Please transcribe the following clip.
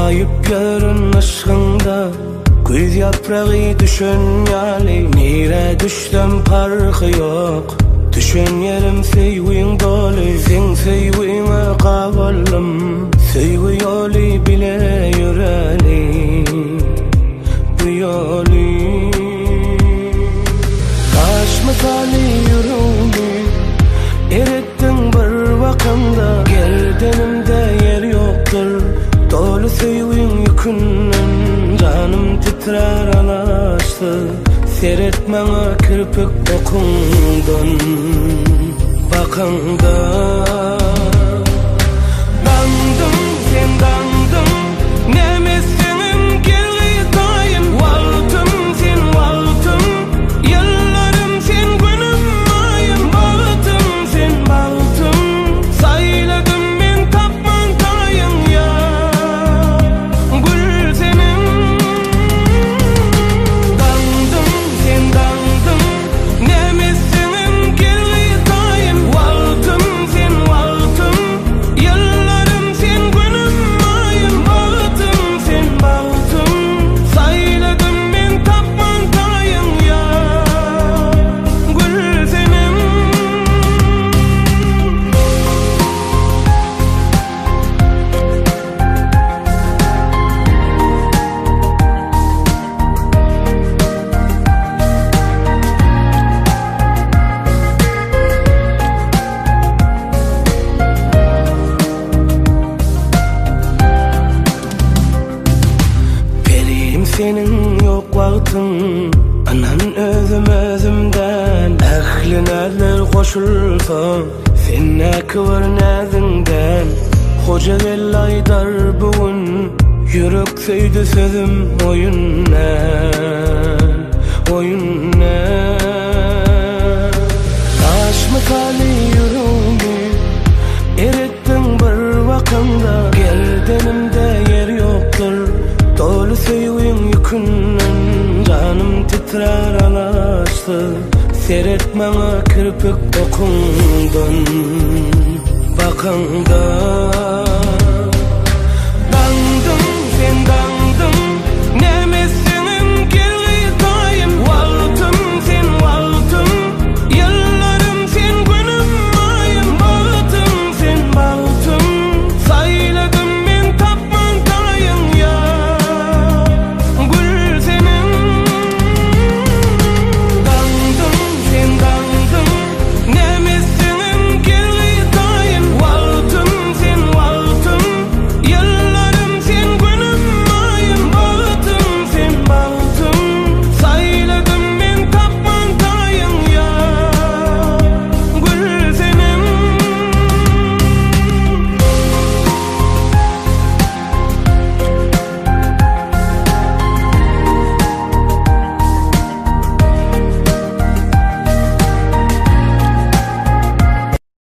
Ayıp yarın aşkında Güz yaprağı düşen yali Nire düştem parkı yok Düşen yerim seyvin dolu Sen seyvime kavalım Seyvi yolu bile yüreli Bu yolu Taş misali yürüdü Erittin bir vakanda Gerdenimde yer yoktur Dolu sevin yükünden Canım titrer alaştı Seyretmene kirpik dokundan Bakanda Dandım sen dandım Nemesinim geri dayım Valtım sen valtım Yıllarım sen günüm ayım Baltım sen baltım Sayladım ben tapman tayım ya Gül senin Dandım sen dandım Nemesinim geri dayım Valtım sen valtım Yıllarım sen günüm ayım Baltım sen baltım Sayladım ben tapman tayım ya Gül senin Benim senin yok vaktin Anan özümden Ehli neler koşulsa Sen ne kıvır nezinden Hoca gel aydar bugün Yürük söydü sözüm oyunla Taş misali yürüdü Erittin bir vakanda Gerdenimde yer yoktur Dolu sevin yükünden Canım titrer alaştı Seyretmene kirpik dokundan Bakanda